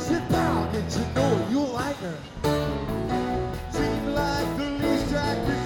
Sit down, get to know her, you'll like her. Seem like the least I could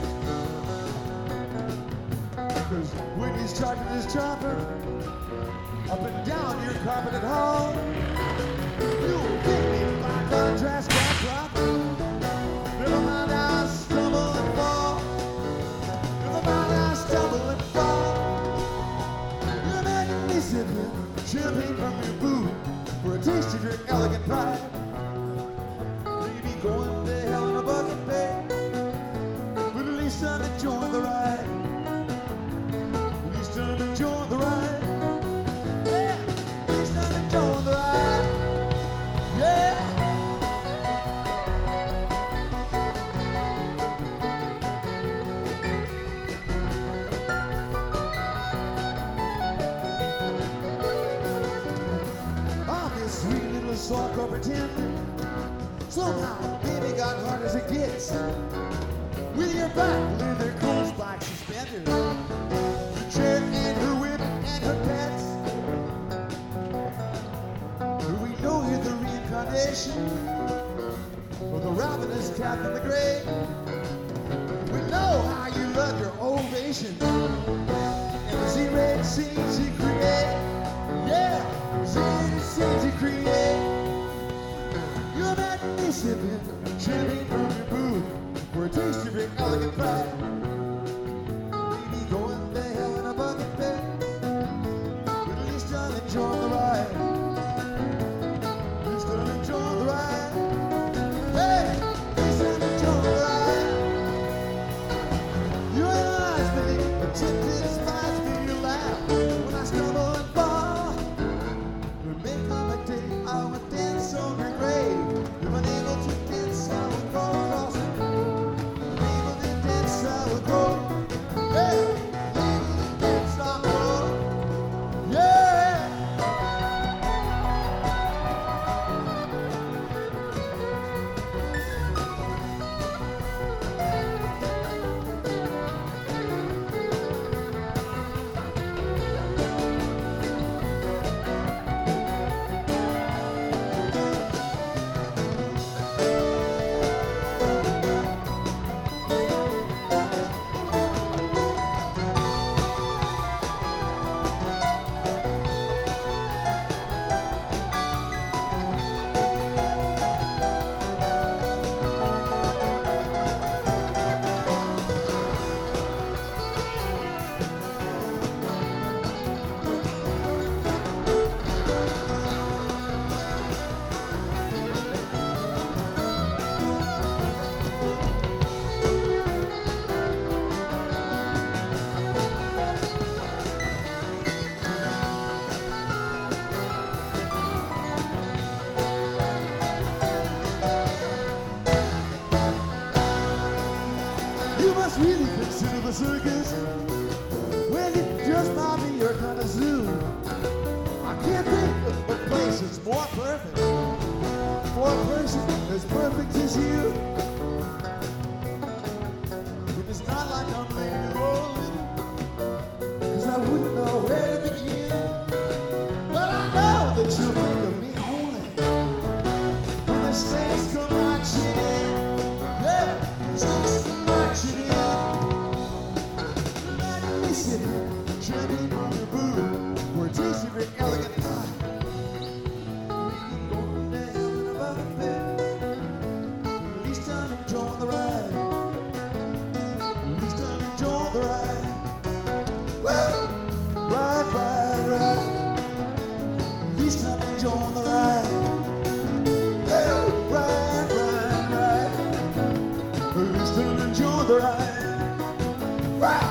do. 'Cause when he's charging his chopper up and down your carpeted hall, you'll get me by contrast, drop. Never mind, I stumble and fall. Never mind, I stumble and fall. You're making me sipping champagne from your boot for a taste of your elegant pride. Maybe going to hell in a bucket bed, but at least I'm enjoying the ride. At least I'm enjoying the ride. Yeah, at least I'm enjoying the ride. Yeah. I'm this sweet little soft opera tender. Somehow, baby got hard as it gets. With your back, leather clothes, black suspenders, the chair and her whip and her pets. We know you're the reincarnation of the ravenous cat in the grave. We know how you love your ovation and the Z-rated scenes you create. Yeah, Z-rated scenes you create. You're making me sipping champagne from your booth for a taste of your elegant pride. Maybe going to hell in a bucket bed, but at least I'm enjoying the ride. At least I'm enjoying the ride. Hey, at least I'm enjoying the ride. Your eyes make a tempted spice me to laugh when I stumble and fall. You make up a day I would dance on your grave. If I'm able to dance, I would go across it. If I'm able to dance, I would go. Hey, able to dance, I would go. Yeah. You must really consider the circus. Well, it just might be your kind of zoo. I can't think of a place that's more perfect for a person as perfect as you. But it's not like I'm laying rolling, 'cause I wouldn't know where to begin. But I know that you'll think of me only when the saints come marching in. Yeah, just marching in. Champagne from your booth for a taste of your elegant pie. Going down in a bucket bed, at least I'm enjoying the ride. At least I'm enjoying the ride. Well, ride. At least I'm enjoying the ride. Well, ride. At least I'm enjoying the ride. Ride.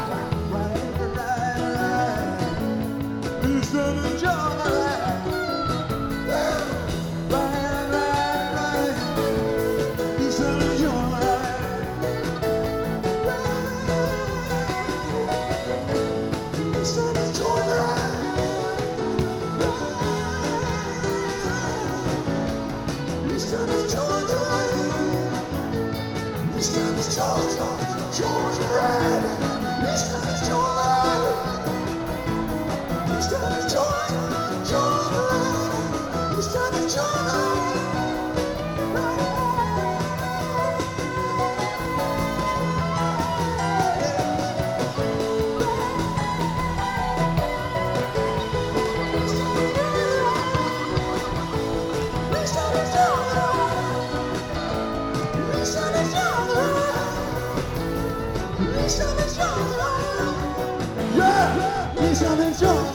George, Yeah, he's coming strong.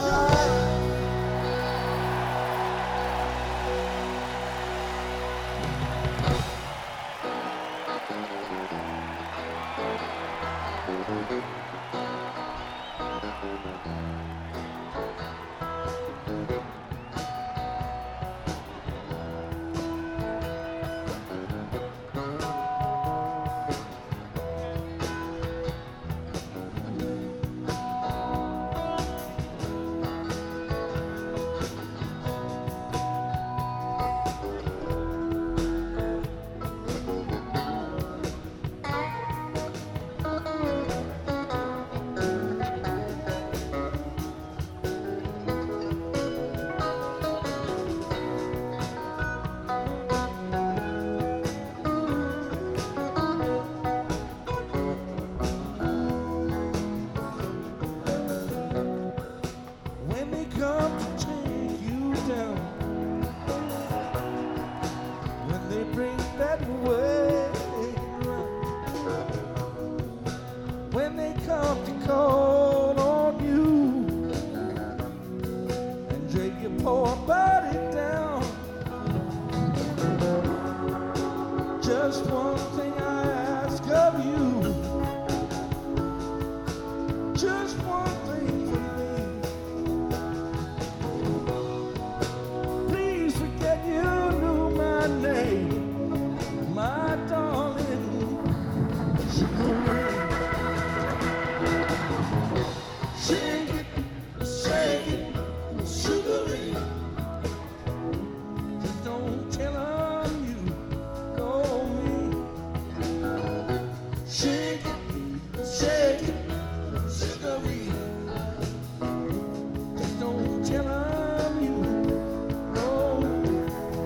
When they come to call on you and drag your poor body down, just one thing I ask of you, just one thing for me. Please forget you knew my name, my darling. Shake it, sugary. Just don't tell 'em you know me. Shake it, sugary. Just don't tell 'em you know me.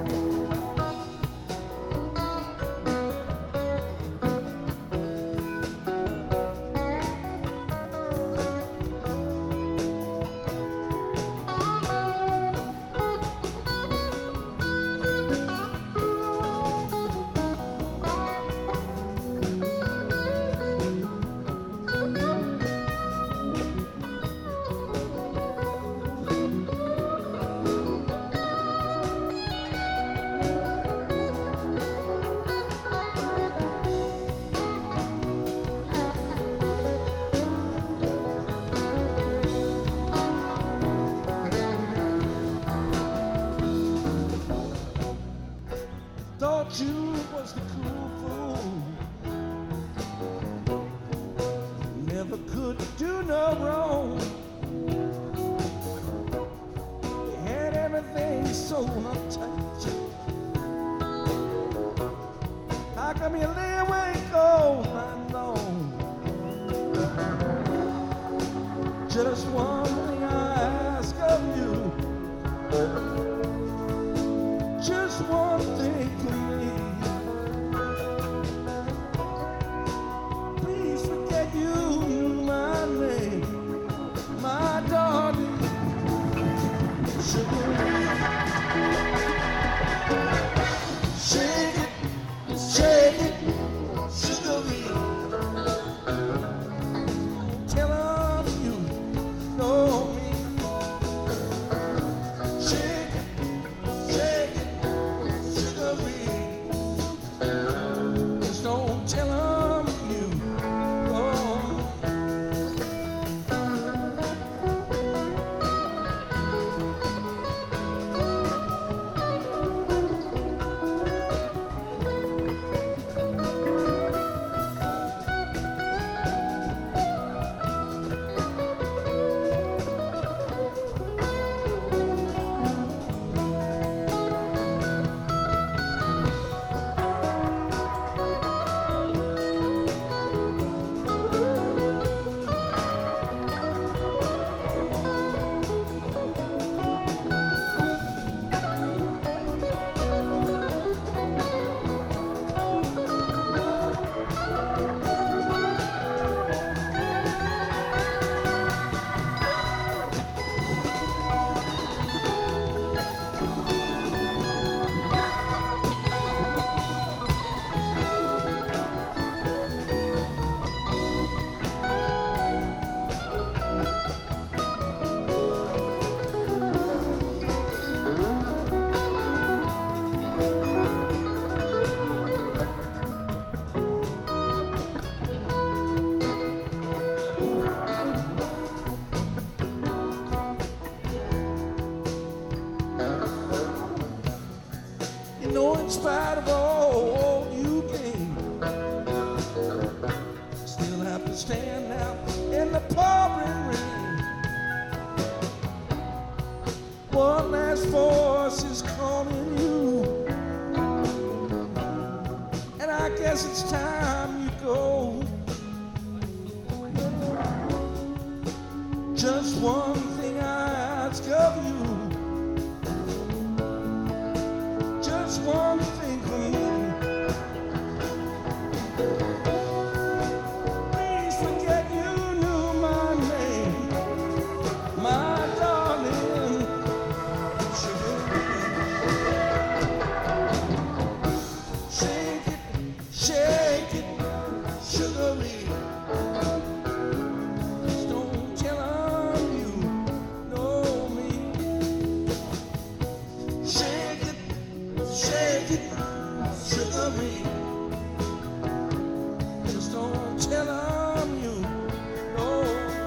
Thought you was the cool fool, never could do no wrong. You had everything so uptight. How come you lay awake all night long? Just one thing I ask of you, just one thing for me. Please forget you knew my name, my darling. Sugar. Shake it, sugary. Tell 'em you know me. Shake it, in spite of all you gain, still have to stand out in the pouring rain. One last voice is calling you, and I guess it's time you go. Just one thing I ask of you, just one thing from me. Please forget you knew my name, my darling sugar. Shake it, sugary. Just don't tell 'em you know me. Shake it, sugary. Just don't tell 'em you know.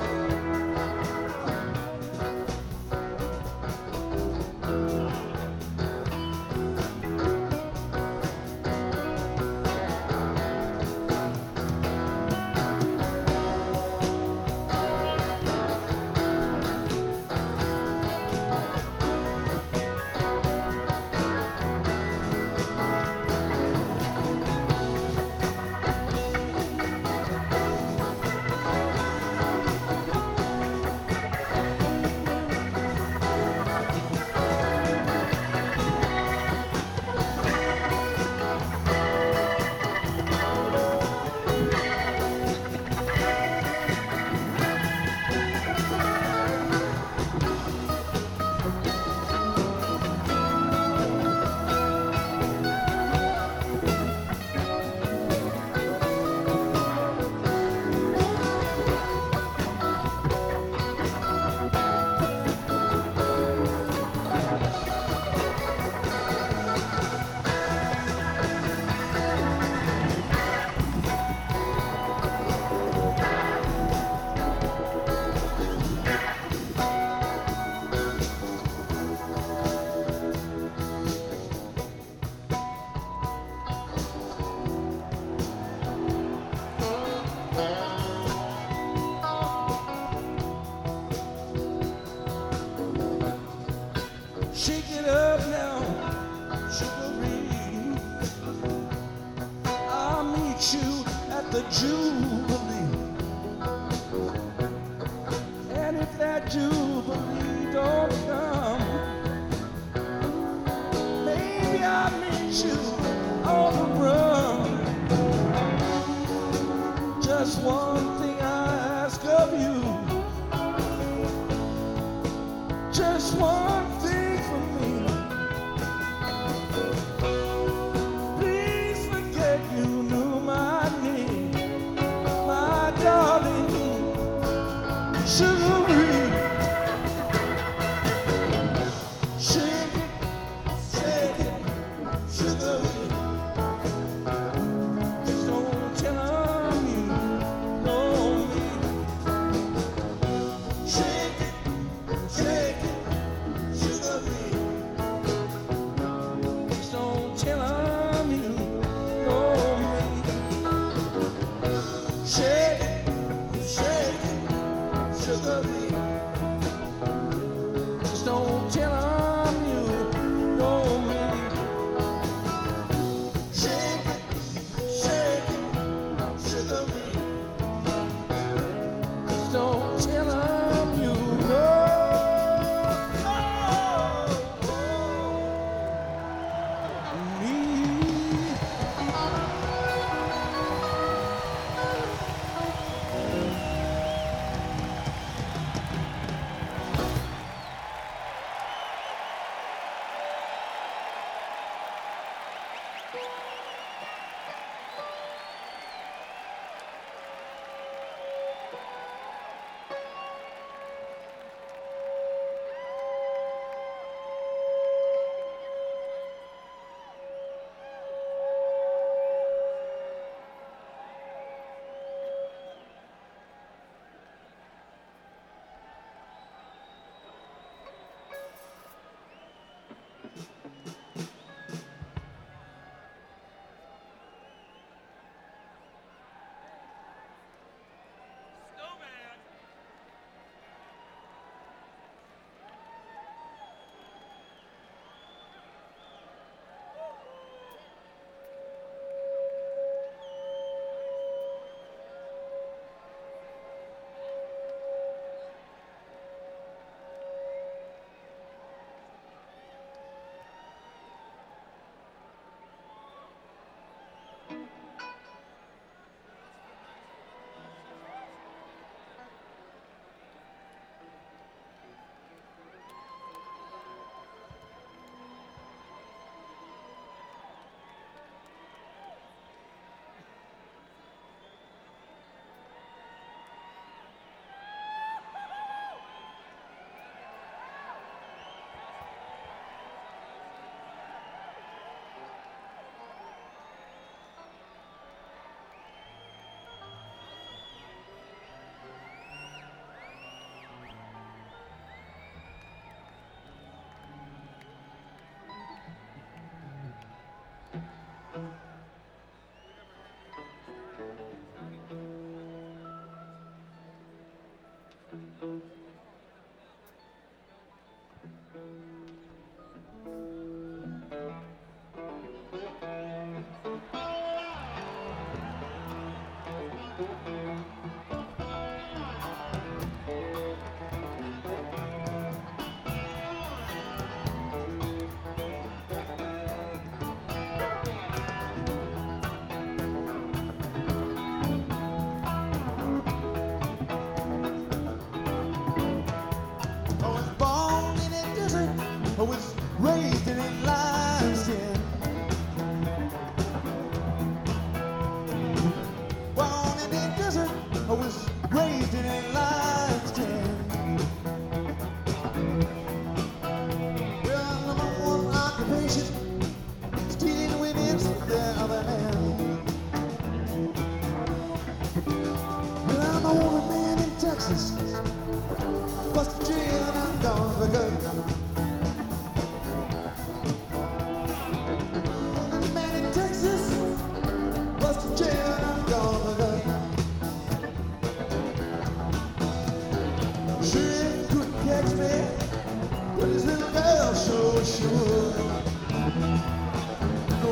Shake it up now, sugary. I'll meet you at the Jubilee. And if that Jubilee don't come, maybe I'll meet you on the run. Just one thing I ask of you, just one thing from me. Please forget you knew my name, my darling sugary. Shake it, sugary. Just don't tell 'em you know me. Shake it, sugary. Just don't tell 'em you know me. Shake it, sugary. Just don't tell 'em you know me. Shake it, sugary. Just don't tell 'em you know me.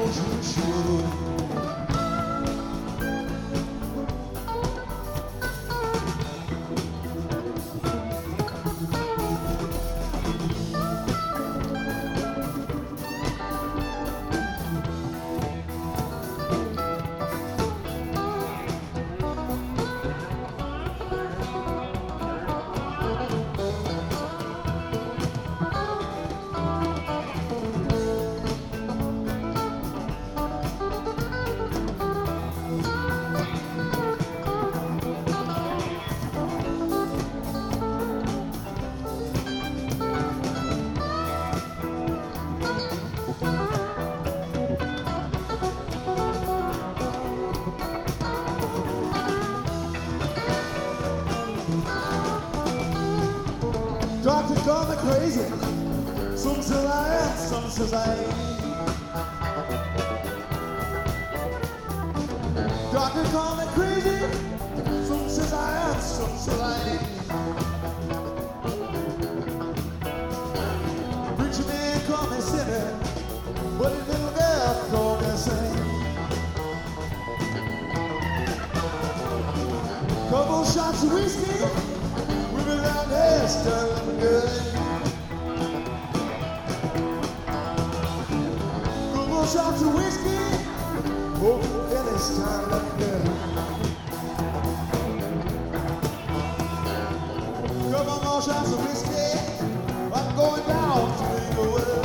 as you should. Doctor call me crazy. Some says I am, some says I ain't. Doctor call me crazy. Some says I am, some says I ain't. Preacher man call me sinner, but a little girl call me saint. Couple shots of whiskey. Around here, starting good. Couple shots of whiskey. Oh, and it's time looking good. Couple more shots of whiskey. I'm going down to the world.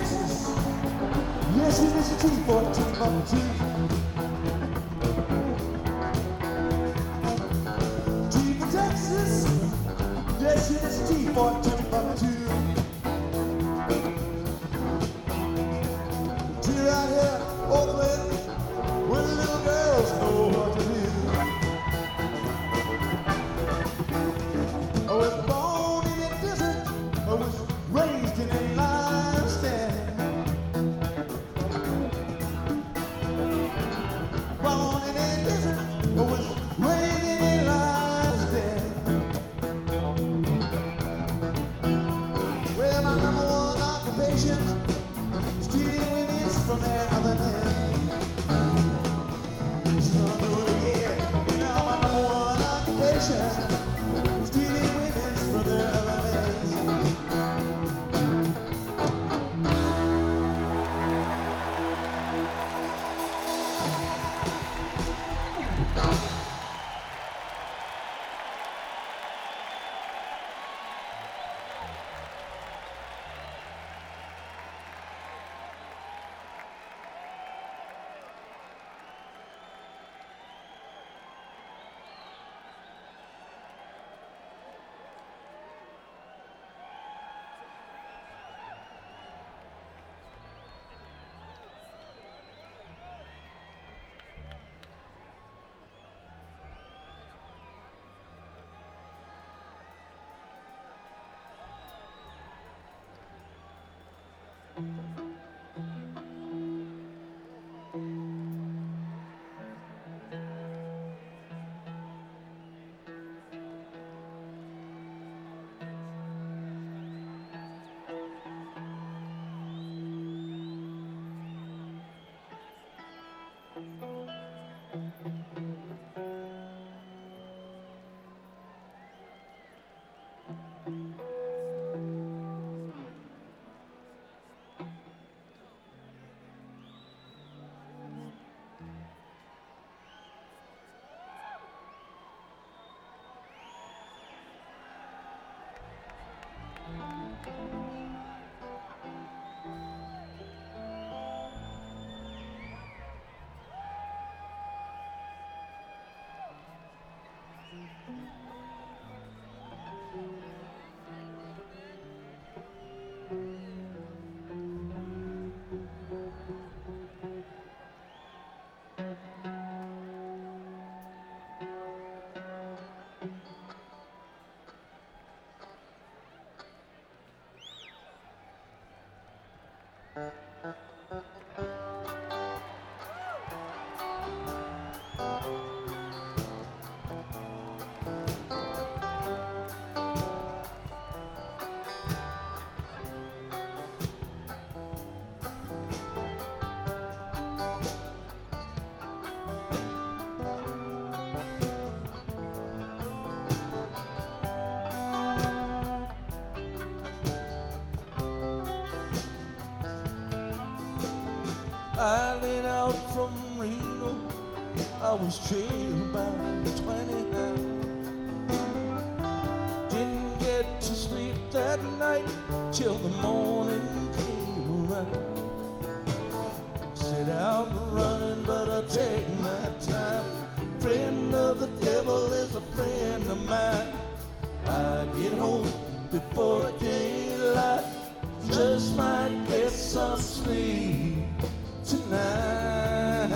Yes, he is a T14 bubble tea. I laid out from Reno, I was trailed by 29. Didn't get to sleep that night till the morning came around. Set out running, but I take my time. Friend of the devil is a friend of mine. I get home before daylight, just might get some sleep tonight.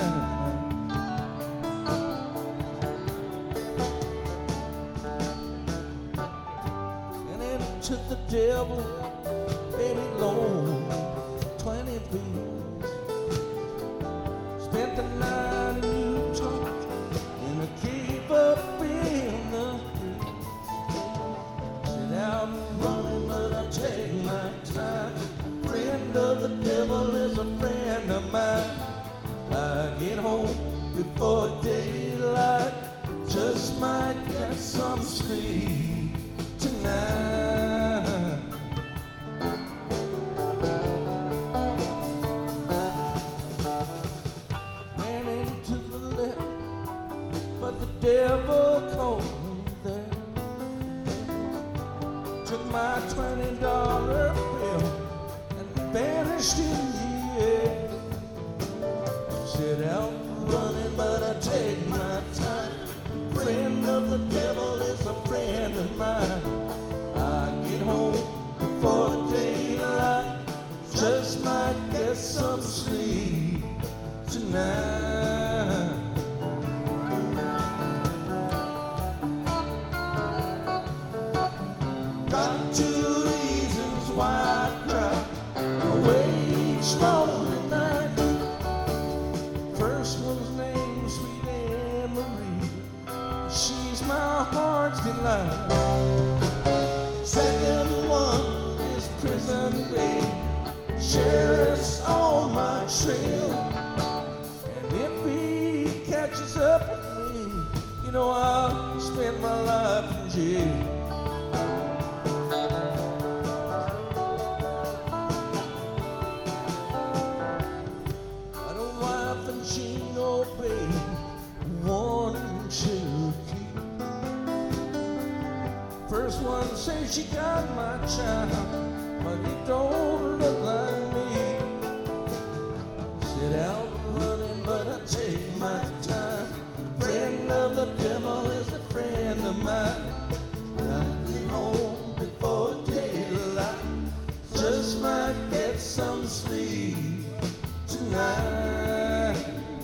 And then took the devil, baby, loan 20 bills. Spent the night in Utah in a cave up in the hills. Sit out running, but I take my time. Friend of the devil is a friend of mine. I get home before daylight, just might get some sleep tonight. Ran into the left, but the devil called me there. Took my $20 bill and vanished in the air. Set out running, but I take my time. Friend of the devil is a friend of mine. I get home before daylight, just might get some sleep tonight. Got 2 reasons why I cry away each lonely night. First one's named Sweet Anne Marie, she's my heart's delight. Second one is Prison Babe, sheriff's on my trail. And if he catches up with me, you know I'll spend my life in jail. Chino, babe, one she got my child, but it don't look like me. Set out running, but I take my time. Friend of the devil is a friend of mine. I get home before daylight, just might get some sleep tonight.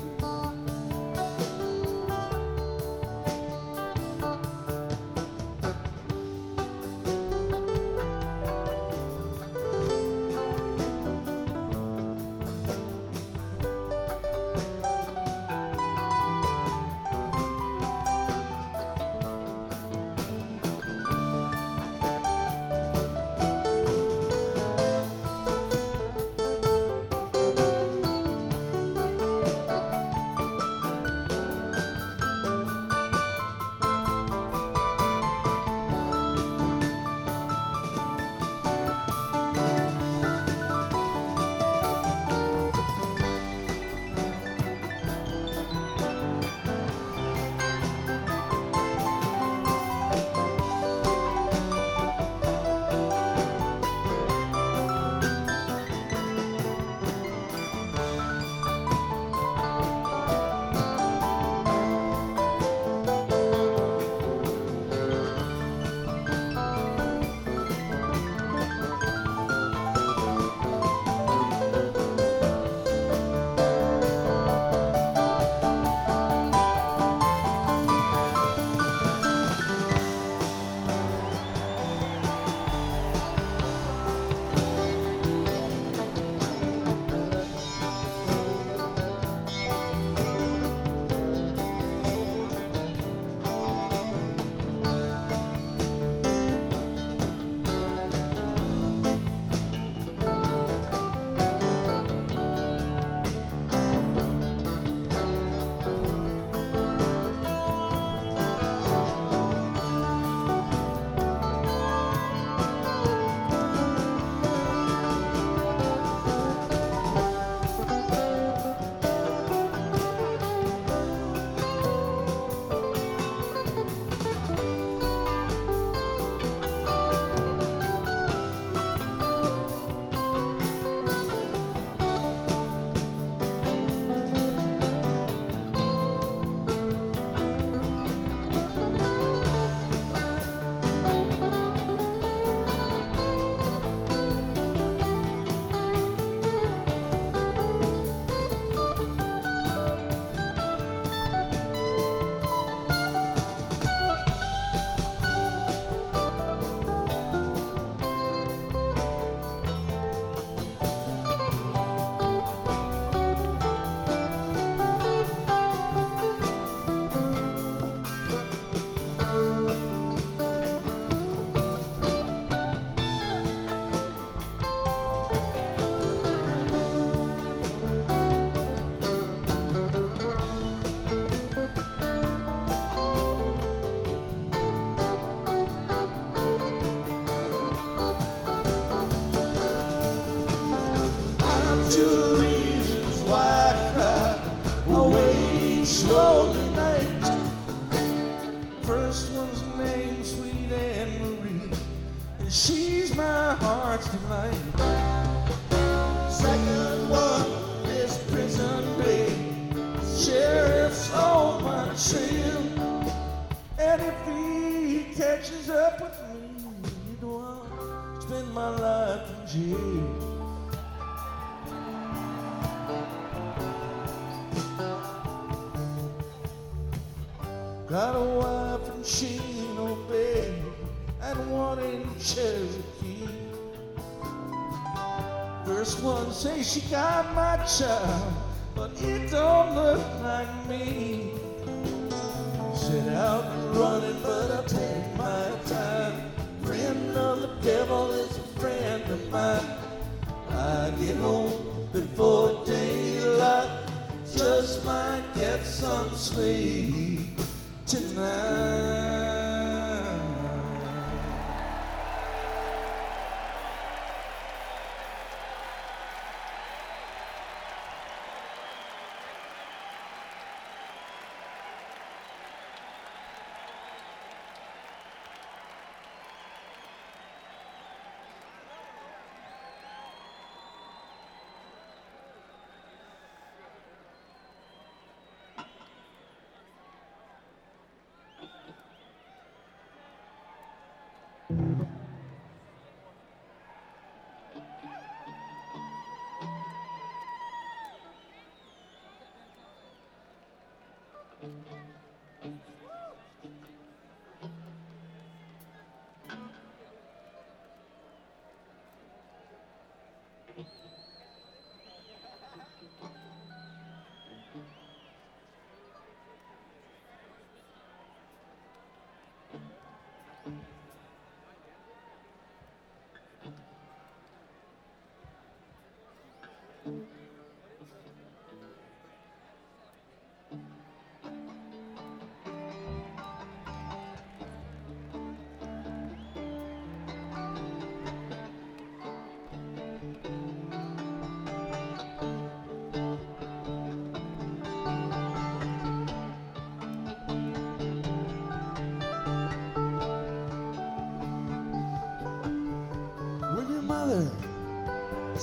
Two reasons why I cry away each lonely night. First one's named Sweet Anne Marie, and she's my heart's delight. Second one is Prison Break, sheriff's on my trail, and if he catches up with me, you know I'll spend my life in jail. Got a wife in Chino Bay and one in Cherokee. First one says she got my child, but it don't look like me. Set out and running, but I take my time. Friend of the devil is a friend of mine. I get home before daylight, just might get some sleep tonight.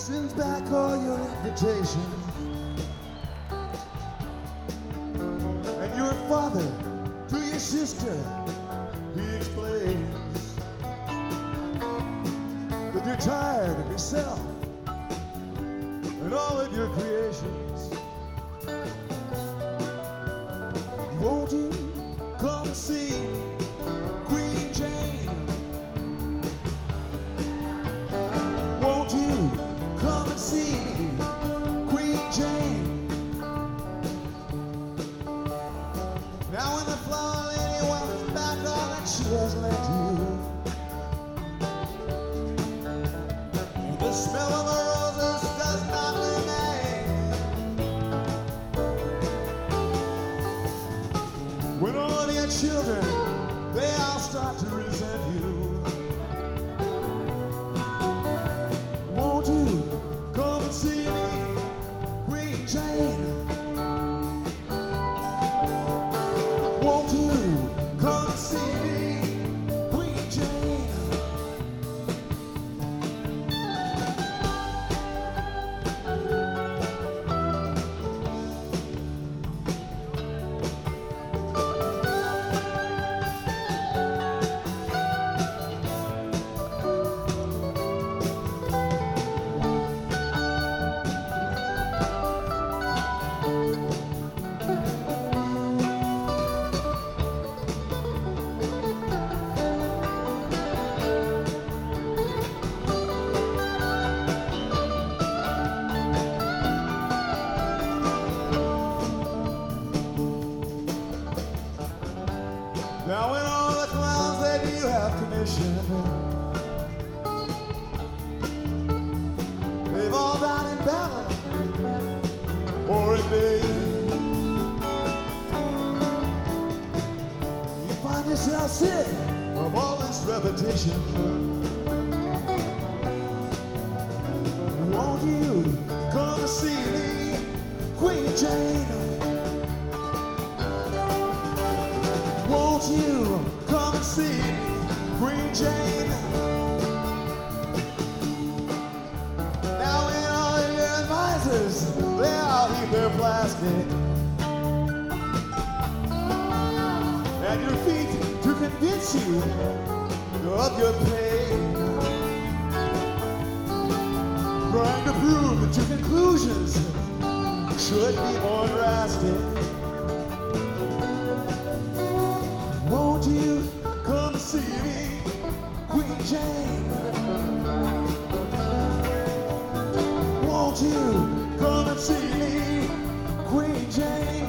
sends back all your invitations. And your father, to your sister, he explains that you're tired of yourself and all of your creations. Won't you come and see Queen Jane? Won't you come and see Queen Jane? Now when the flower lady welcomes back all that she has lent you, the smell of the roses does not remain. When all of your children, they all start to resent you. Won't you come and see me, Queen Jane? Won't you come and see me, Queen Jane? Now when all the clowns that you have commissioned, they've all died in battle or in vain, you find yourself sick of all this repetition. Won't you come and see me, Queen Jane? Won't you come and see Queen Jane? Now when all of your advisors, they all eat their plastic at your feet to convince you of your pain, trying to prove that your conclusions should be more drastic. Won't you come see me, Queen Jane? Won't you come and see me, Queen Jane?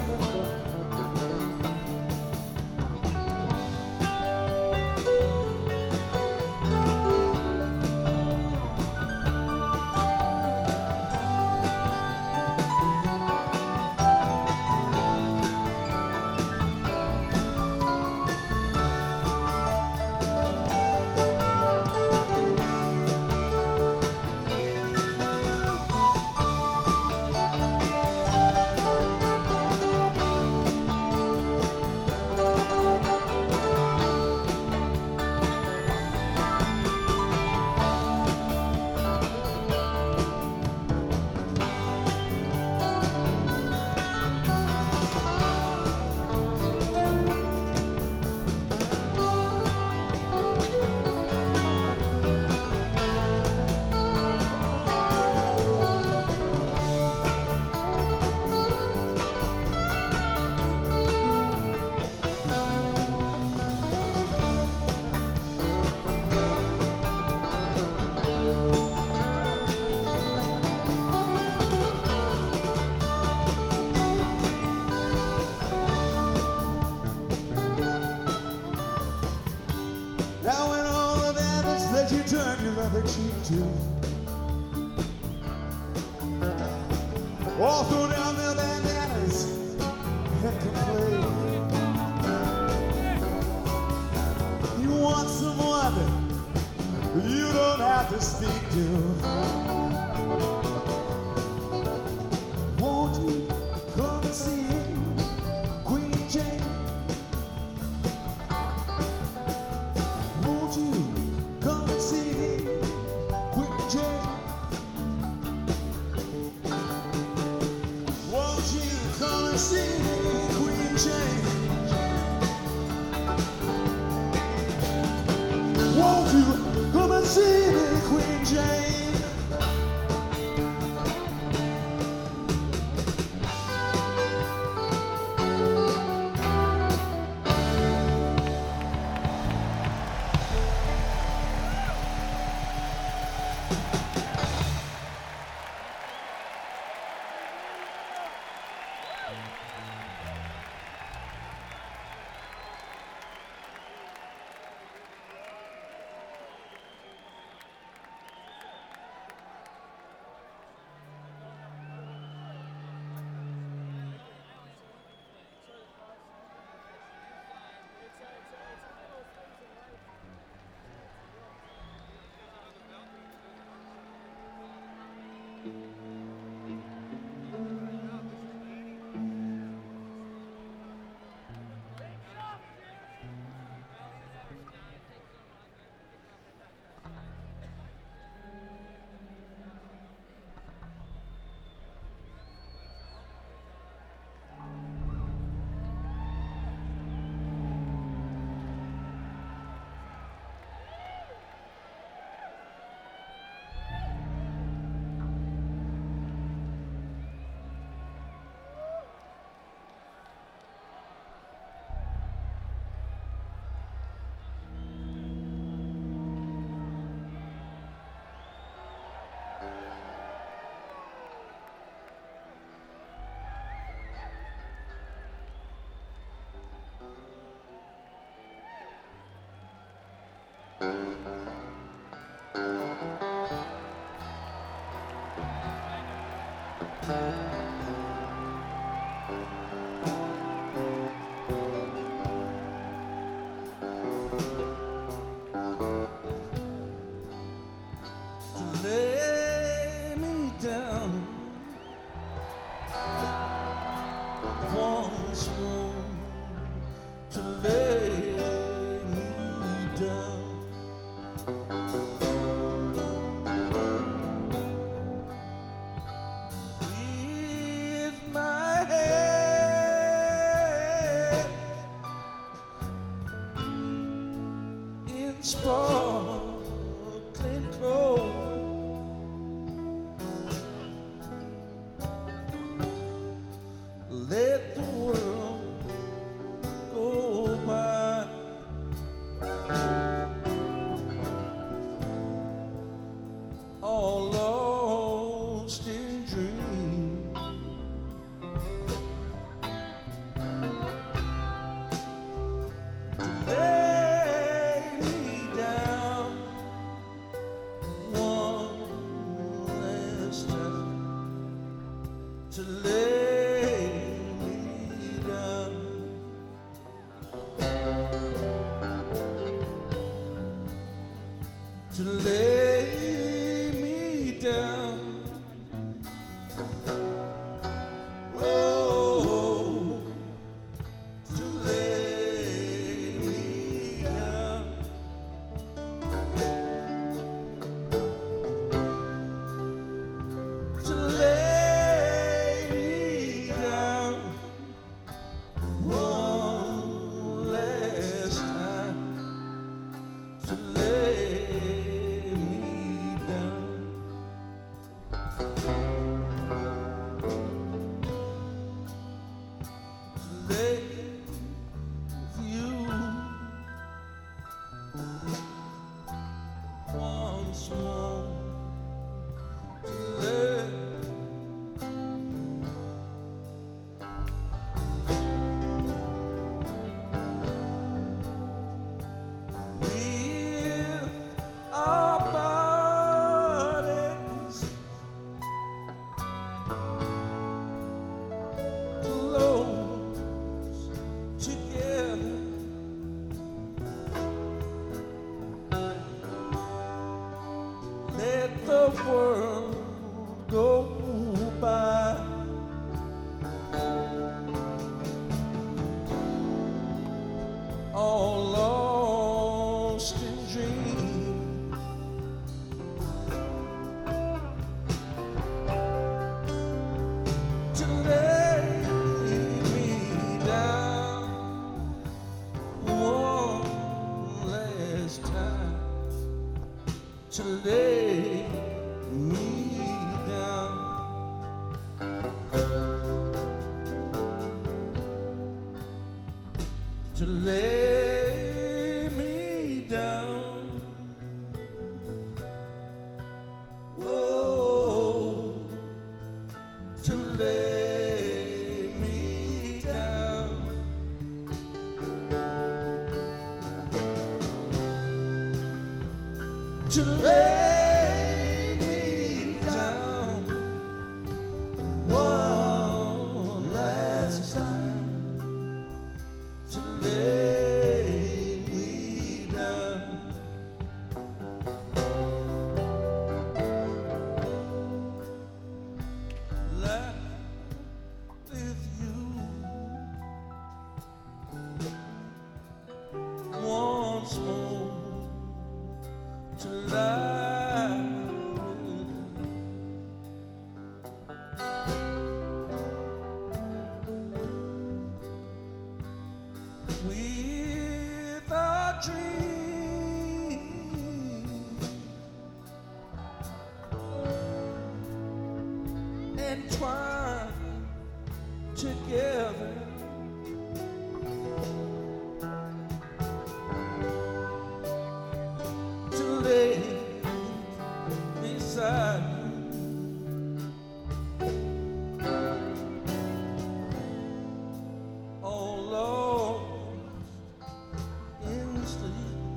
Now when all the bandits that you turn your other cheek to all throw down their bandanas and complain, you want someone you don't have to speak to. Won't you come and see Queen Jane? Won't you come and see Queen Jane? Lay me down once more, to lay me down. With my head in sparkling clothes, let the world go by. All lost in dreams. Lay me down one last time, to lay me down, to lay me down. Oh, to lay me down, to lay me down one last time, to lay me down. Lay with you once more, to lay. With our bodies close together, let the world go by. All lost in dreams. To lay me down one last time, to lay me down, to lay me down. Oh, to lay me down, to lay me down one last time, to lay me down. Lie with you once more, to lie with you. With our dreams entwined together, to lay beside you. All lost in sleep.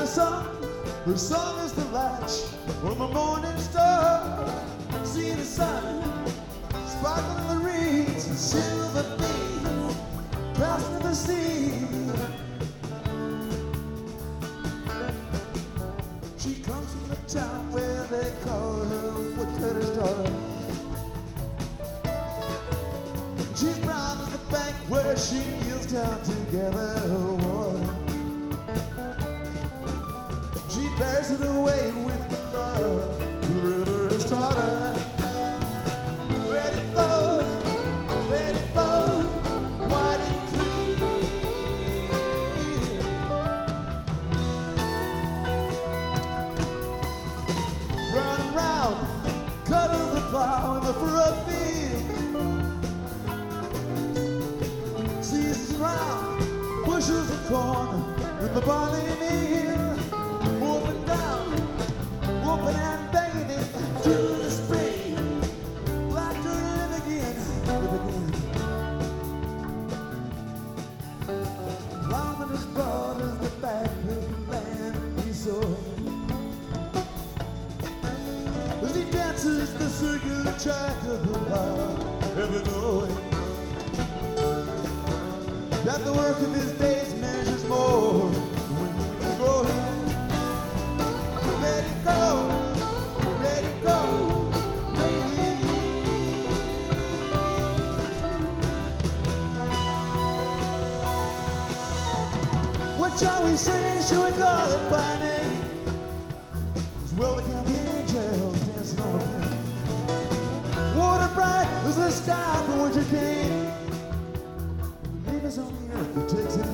song. Her song is the latch on the morning star. See the sun, sparkling the reeds, silver beams, past the sea. She comes from the town where they call her woodcutter's daughter. She's brown as the bank where she kneels down to gather her water. She bears it away with the love the river has taught her. Ready for, wide and clean. Run round, cuddle the plow in the furrow field. Seasons round, bushels of corn with the barley meal. Moving down, whooping and banging to the spring. Black to live again, live again. Plowing as broad as the back of the land he saw. As he dances the circular track of the plow, ever knowing that the work of his days measures more when you go. Let it go, let it go, baby. What shall we say? Shall we call it by name? As well the county angels dancing on the plain. Water bright as the sky from which it came. Believers on the earth who takes it in.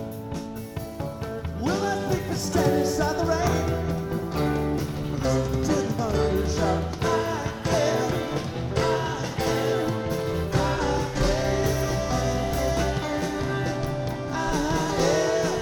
Will that think we stand inside the rain? To the thunder shout, I am, I am, I am, I am.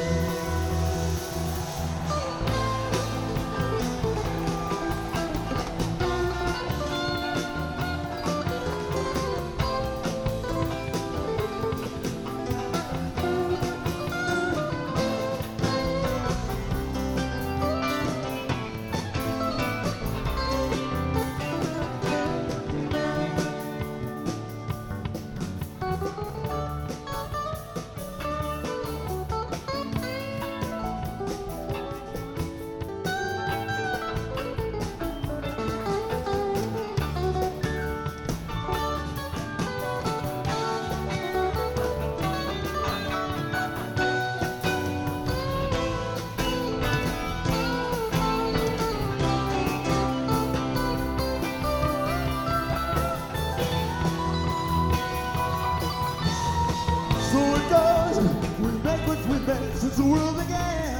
So it goes, we make what we make since the world began.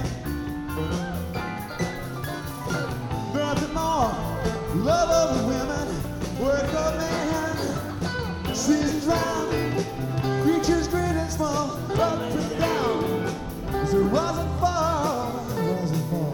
Nothing more, love of the women, work of man. Seasons round, creatures great and small, up and down. As it rise and fall, rise and fall.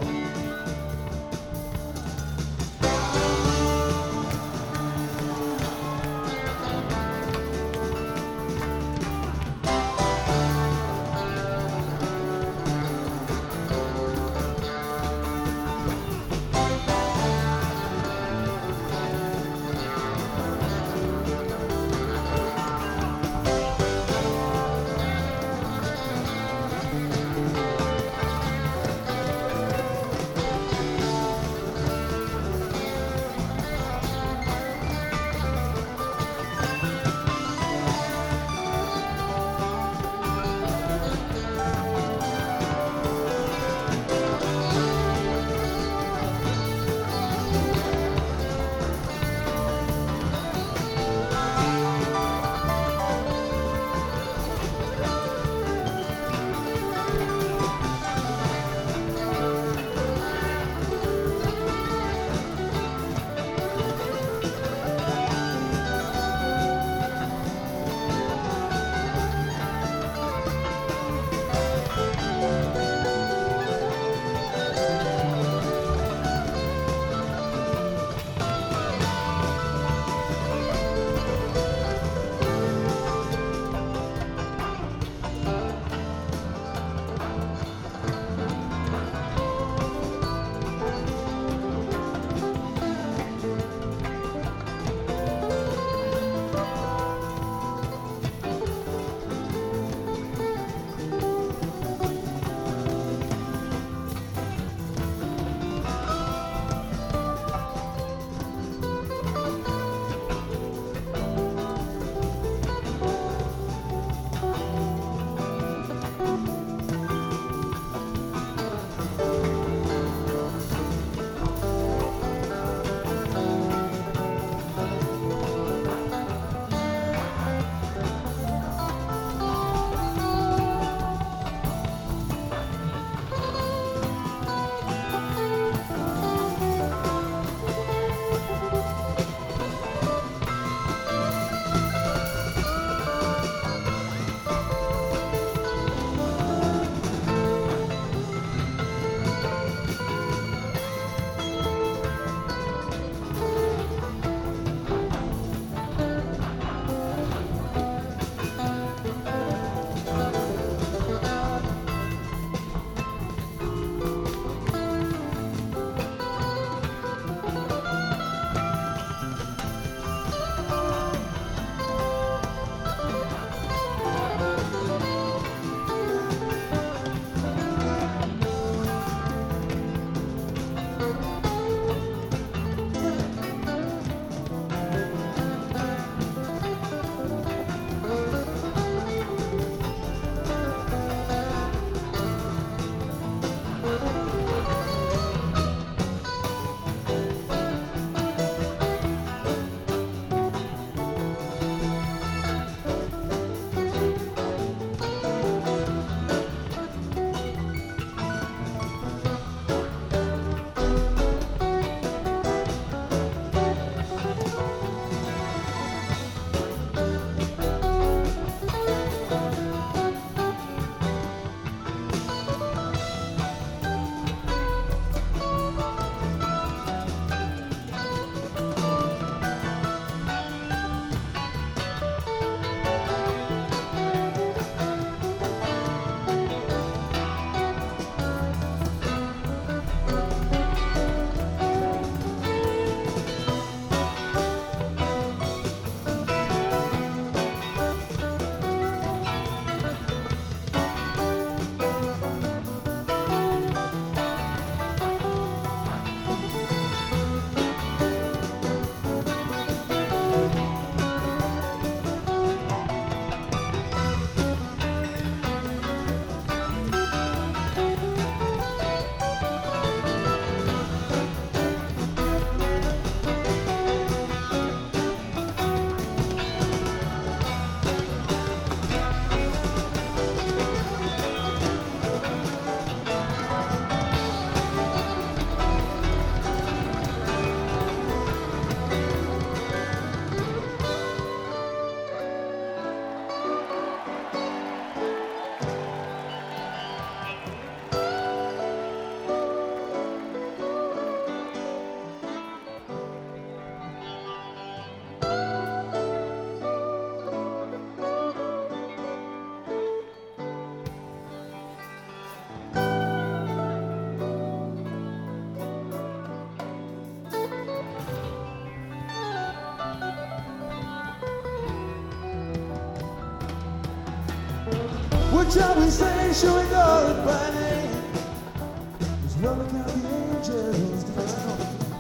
What shall we say? Shall we call it by name? As well look out the angels down.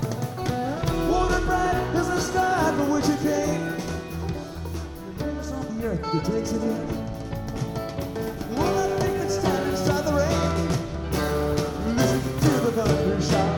Water bright as the sky from which it came. The rivers on the earth that takes it in. Well, I think it's time to start the rain. Listen to the thunder shout.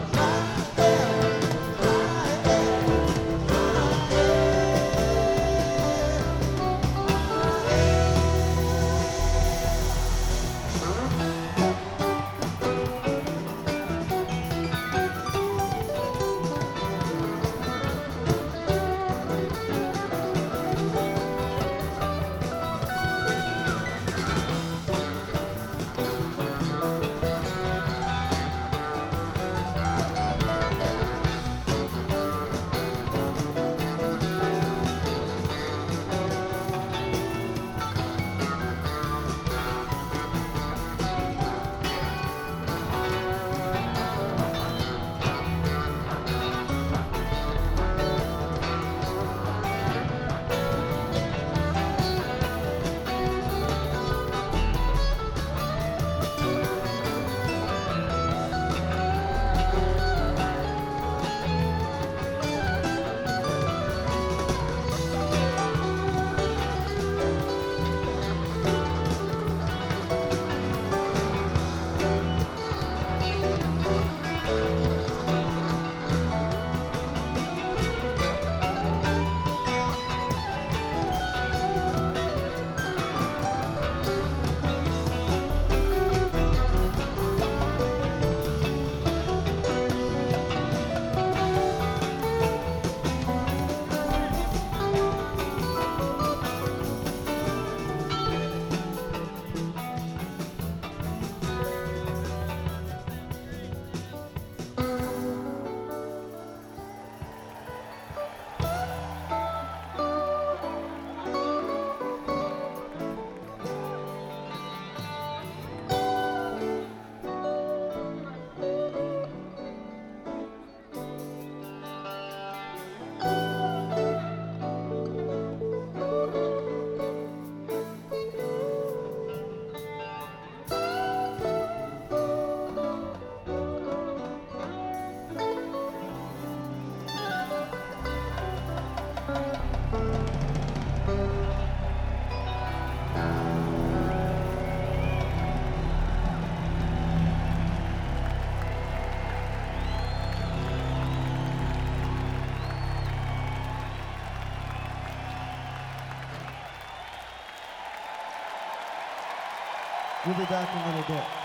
We'll be back in a little bit.